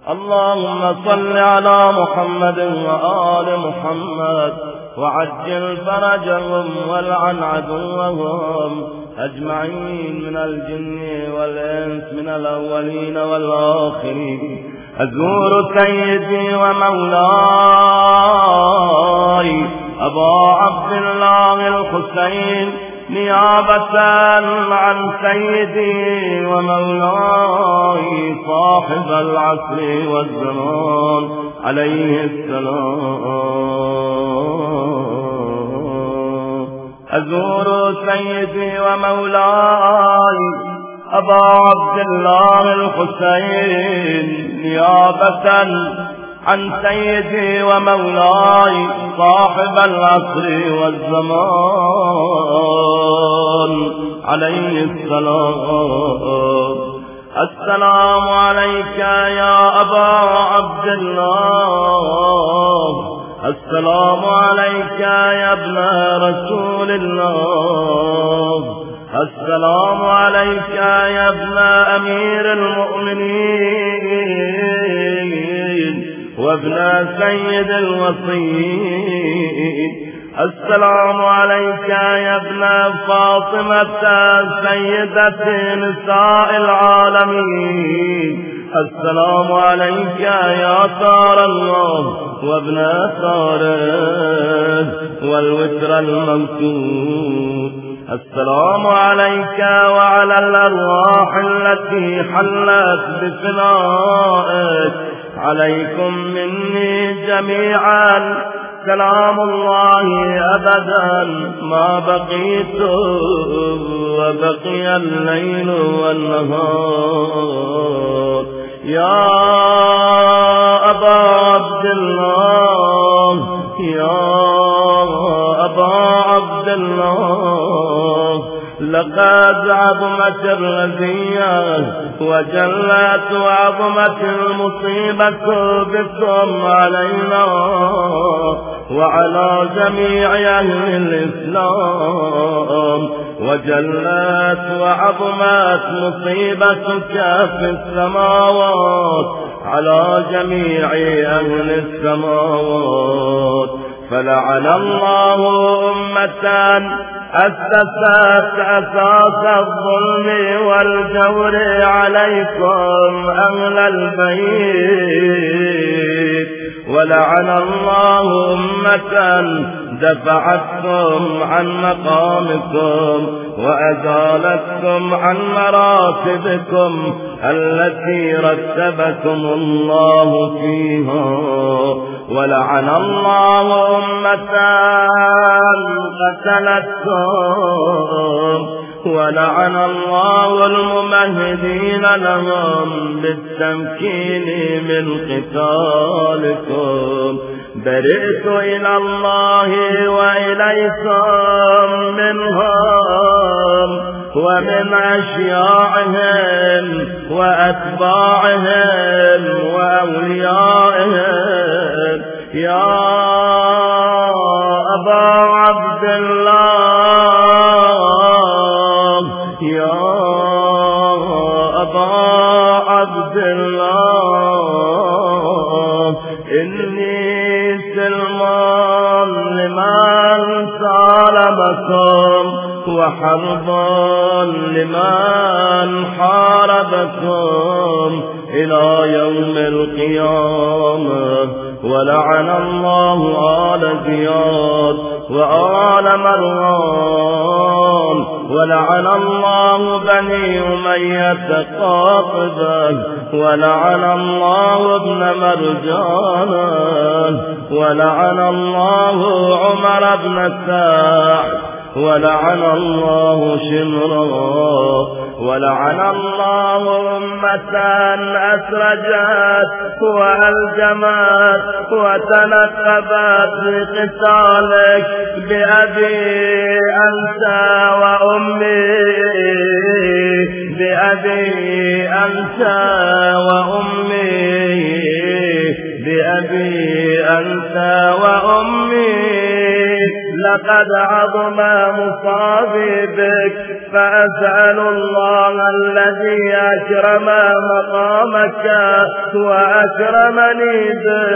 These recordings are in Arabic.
اللهم صل على محمد وآل محمد وعجل فرجهم والعن عدوهم أجمعين من الجن والإنس من الأولين والآخرين. أزور سيدي ومولاي أبا عبد الله الحسين نيابة عن سيدي ومولاي صاحب العصر والزمان عليه السلام. أزور سيدي ومولاي أبا عبد الله الحسين نيابة عن سيدي ومولاي صاحب العصر والزمان عليه السلام. السلام عليك يا أبا عبد الله، السلام عليك يا ابن رسول الله، السلام عليك يا ابن أمير المؤمنين وابن سيد الوصيين. السلام عليك يا ابن فاطمة سيدة نساء العالمين. السلام عليك يا ثار الله وابن ثاره والوتر الممسوك. السلام عليك وعلى الأرواح التي حلت بفنائك. عليكم مني جميعا سلام الله أبدا ما بقيت وبقي الليل والنهار. يا أبا عبد الله، يا أبا عبد الله، لقد عظمت الرزية وجلت وعظمت المصيبة بكم علينا وعلى جميع أهل الإسلام، وجلت وعظمت مصيبتك في السماوات على جميع أهل السماوات. فلعن الله أمة أسست أساس الظلم والجور عليكم أهل البيت، ولعن الله أمة دفعتكم عن مقامكم وأزالتكم عن مراتبكم التي رتبكم الله فيها. ولعن الله أمة قتلتكم، ولعن الله الممهدين لهم بالتمكين من قتالكم. برئت إلى الله وإليكم منهم ومن أشياعهم وأتباعهم وأوليائهم. يا أبا عبد الله، يا أبا عبد الله، إني سلمان لمن سالمكم وحربا لمن حاربكم إلى يوم القيامة. ولعن الله آل زياد وآل مروان، ولعن الله بني أمية قاطبة، ولعن الله ابن مرجان، ولعن الله عمر بن سعد، ولعن الله شمرا، ولعن الله أمة أسرجت وألجمت وتنكبت لقتالك بأبي أنت وأمي، بأبي أنت وأمي، بأبي أنت وأمي. لقد قد عظم مصابي بك، فأسأل الله الذي أكرم مقامك وأكرمني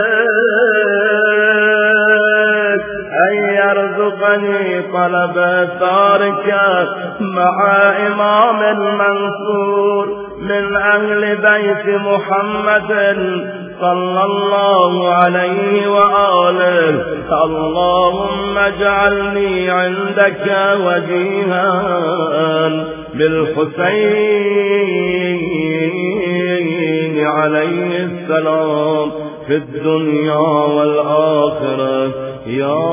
بك أن يرزقني طلب أثارك مع إمام منصور من أهل بيت محمد صلى الله عليه وآله. اللهم اجعلني عندك وجيها بالحسين عليه السلام في الدنيا والآخرة. يا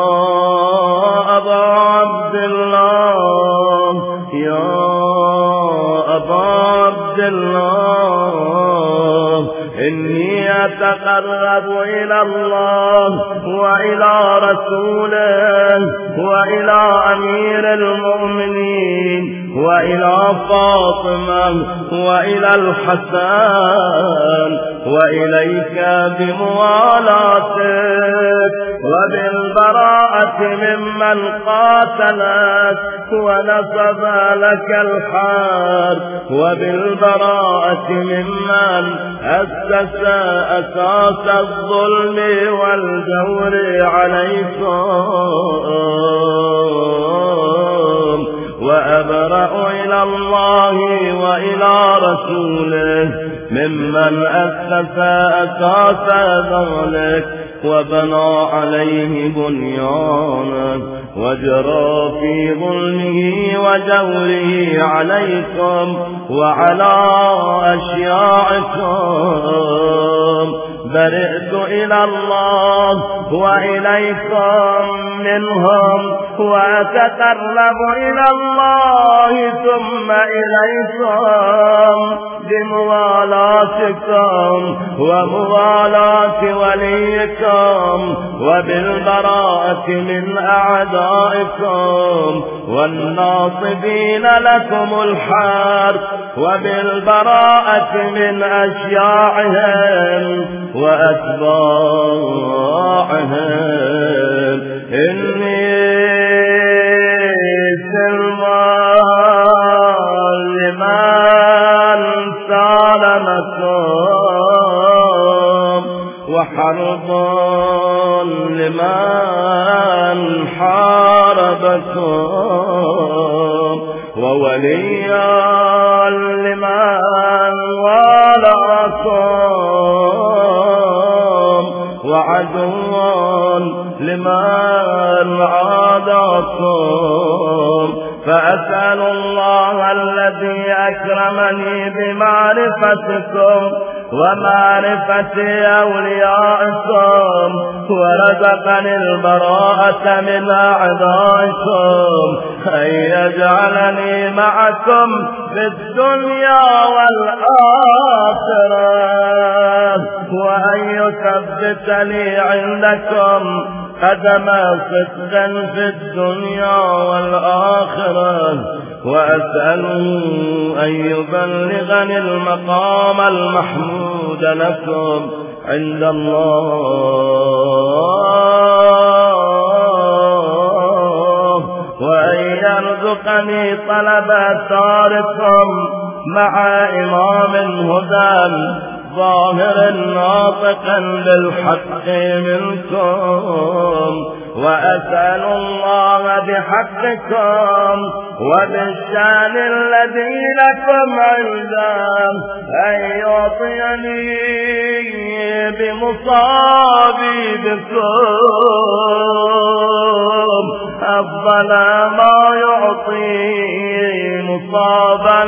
أبا عبد الله، يا أبا عبد الله، إني أتقرب إلى الله وإلى رسوله وإلى أمير المؤمنين وإلى فاطمة وإلى الحسن وإليك بموالاتك وبالبراءة ممن قاتلك ونصب لك الحرب وبالبراءة ممن أسس أساس الظلم والجور عليكم، وأبرأ إلى الله وإلى رسوله ممن أسس أساس ذلك وبنى عليه بنيانا وجرى في ظلمه وجوره عليكم وعلى أشياعكم. برئت إلى الله وإليكم منهم، وأتقرب إلى الله ثم إليكم بموالاتكم وموالاة وليكم وبالبراءة من أعدائكم والناصبين لكم الحرب وبالبراءة من أشياعهم وأتباعهم. إني سلمان لمن سالمكم وحرب لمن حاربكم ووليا لمن والاكم وعدوا لمن عاداكم. فأسأل الله الذي أكرمني بمعرفتكم ومعرفة أوليائكم ورزقني البراءة من أعدائكم أن يجعلني معكم في الدنيا والآخرة، وأن يثبتني عندكم قدم صدق في الدنيا والآخرة، وأسأله أن يبلغني المقام المحمود لكم عند الله، وأن يرزقني طلب أثاركم مع إمام هدى ظاهر ناطق بالحق منكم. وأسأل الله بحقكم وبالشان الذي لكم عنده أن يعطيني بمصابي بكم أفضل ما يعطي مصابا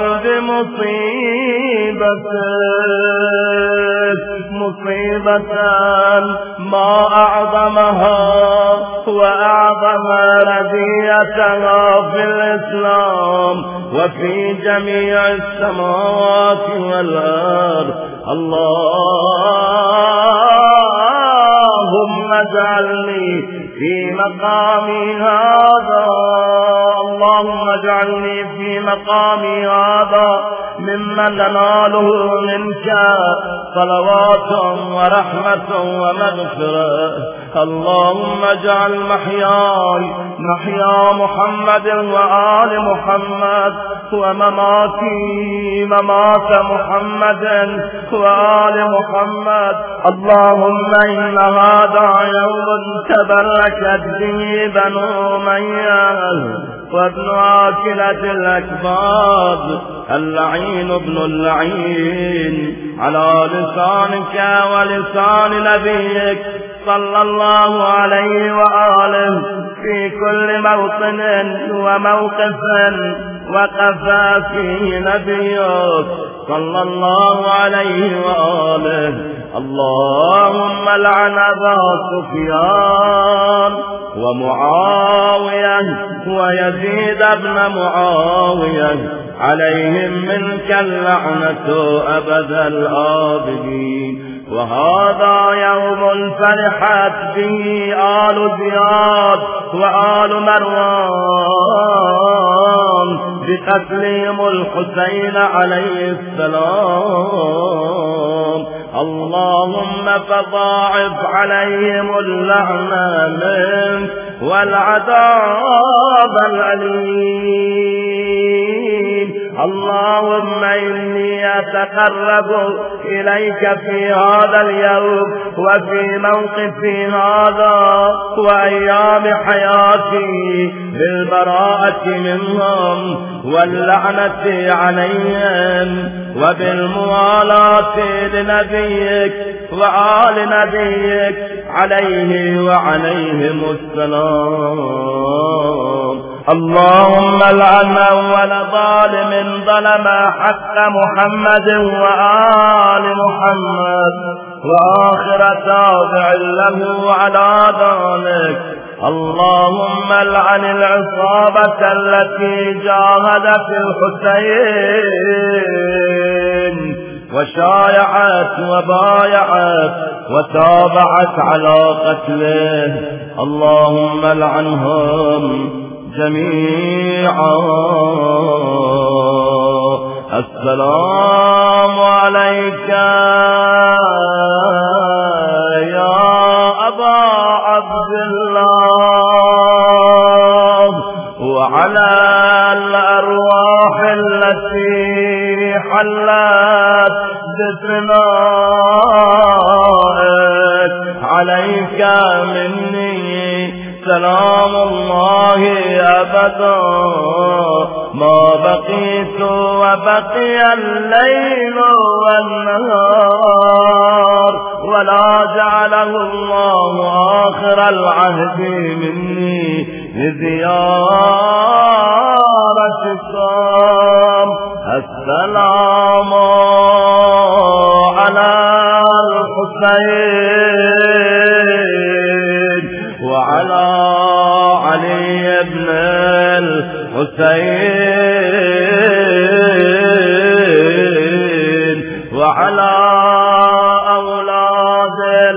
مصيبة ما أعظمها وأعظم رذيتها في الإسلام وفي جميع السماوات والأرض. اللهم اجعلني في مقامي هذا، اللهم اجعلني في مقامي هذا ممن نناله منك صلوات ورحمة ومغفرة. اللهم اجعل محياي محيا محمد وآل محمد، ومماتي ممات محمد وآل محمد. اللهم إن هذا يوم تبركت به بنو أمية وابن آكلة الأكباد اللعين ابن اللعين على لسانك ولسان نبيك صلى الله عليه وآله في كل موطن وموقف وقف فيه نبيك صلى الله عليه وآله. اللهم لعن أبا سفيان ومعاوية ويزيد بن معاوية عليهم منك اللعنة أبد الآبدين. وهذا يوم فرحت به آل زياد وآل مروان بقتلهم الحسين عليه السلام. اللهم فضاعف عليهم اللعنة منك والعذاب الأليم. اللهم إني أتقرب إليك في هذا اليوم وفي موقفي هذا وأيام حياتي بالبراءة منهم واللعنة عليهم وبالموالاة لنبيك وآل نبيك عليه وعليهم السلام. اللهم لعن أول ظالم ظلم حق محمد وآل محمد وآخر تابع له على ذلك. اللهم لعن العصابة التي جاهدت الحسين وشايعت وبايعت وتابعت على قتله. اللهم لعنهم جميعا. السلام عليك يا أبا عبد الله وعلى الأرواح التي حلت بثنائك عليك مني سلام الله أبدا ما بقيت وبقي الليل والنهار، ولا جعله الله آخر العهد مني لزيارتكم. السلام على الحسين وعلى علي بن الحسين وعلى أولاد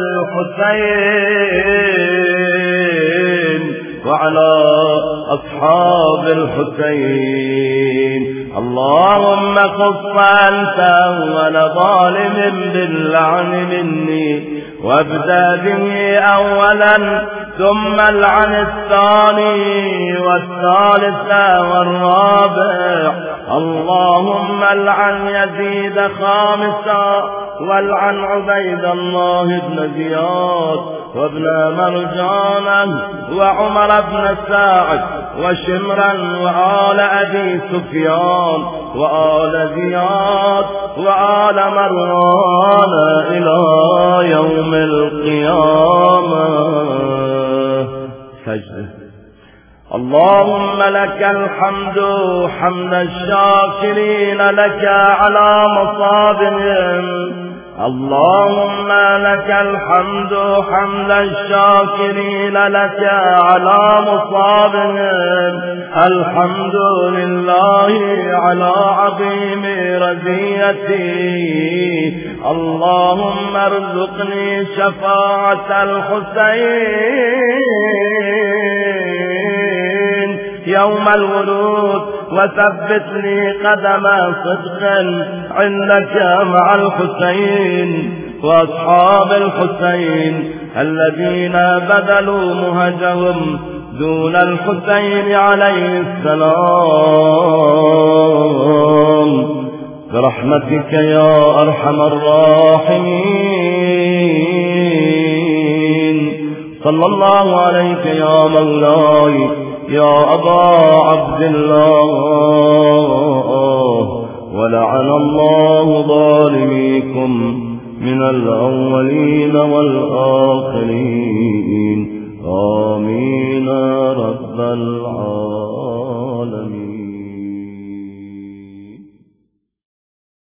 الحسين وعلى أصحاب الحسين. اللهم خص أنت أول ظالم باللعن مني وابدأ به أولا ثم العن الثاني والثالث والرابع. اللهم العن يزيد خامسا والعن عبيد الله بن زياد وابن مرجان وعمر بن ساعد وشمرا وآل أبي سفيان وآل زياد وآل مروان إلى يوم القيامة. سجدة. اللهم لك الحمد حمد الشاكرين لك على مصابهم. اللهم لك الحمد حمد الشاكرين لك على مصابهم. الحمد لله على عظيم رزيتي. اللهم ارزقني شفاعة الحسين يوم الولود وثبت لي قدم صدق عندك مع الحسين وأصحاب الحسين الذين بذلوا مهجهم دون الحسين عليه السلام برحمتك يا أرحم الراحمين. صلى الله عليك يا مولاي يا أبا عبد الله، ولعن الله ظالميكم من الأولين والآخرين. آمين رب العالمين.